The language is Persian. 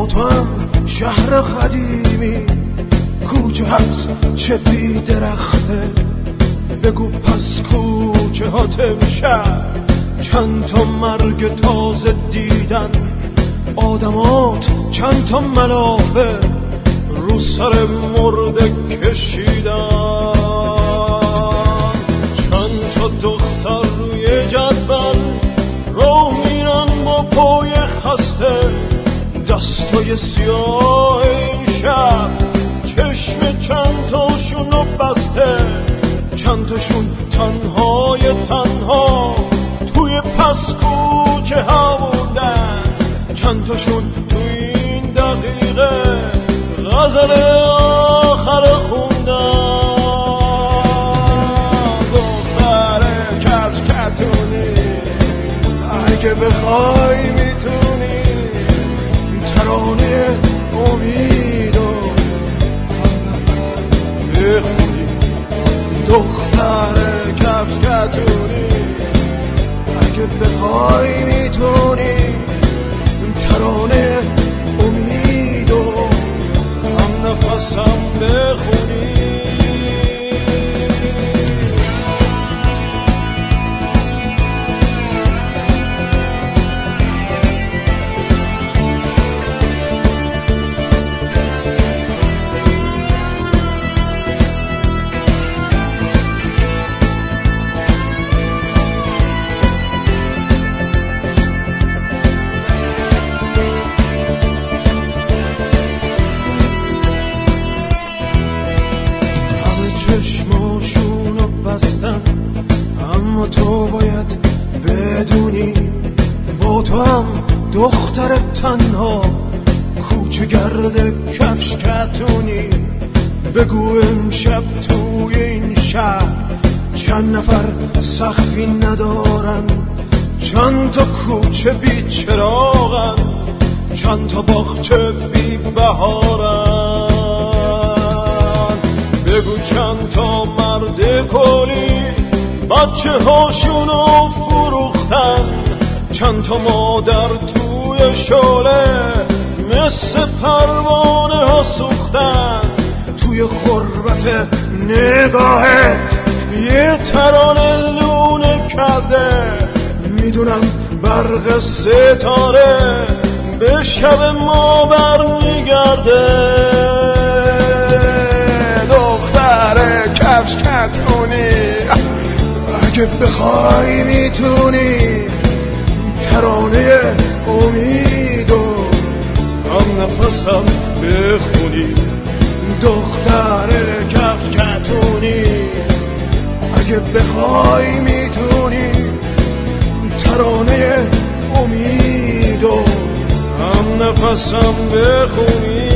با تو هم شهر قدیمی، کوچه هست چه بی درخته. بگو پس کوچه هات امشب چند تا مرگ تازه دیدن، آدمات چند تا ملافه رو سر مرده کشیدن، چند تا دختر روی جدول راه میرن با پای خسته، دستای سیاه این شب چشم چند تاشونو بسته، چند تاشون تنهای تنها توی پس کوچه ها موندن، چند تاشون توی این دقیقه غزل آخر خوندن. دختر کفش کتونی اگه بخوای میتونی ترانه امیدو بخونی. دختر کفش کتونی اگه بخوای میتونی ترانه امیدو هم نفسم بخونی. اما تو باید بدونی با تو هم دختر تنها کوچه گرد کفش کتونی. بگو امشب توی این شهر چند نفر سخفی ندارن، چند تا کوچه بی چراغن، چند تا باغچه بی بهارن. بگو چند تا مرد کلی بچه هاشونو فروختن، چند تا مادر توی شعله مثل پروانه ها سوختن. توی غربت نگاهت یه ترانه لونه کرده، میدونم برق ستاره به شب ما برمیگرده. دختر کفش کتونی اگه بخوای میتونی ترانه امیدو هم نفسم بخونی. دختر کفش کتونی اگه بخوای میتونی ترانه امیدو هم نفسم بخونی.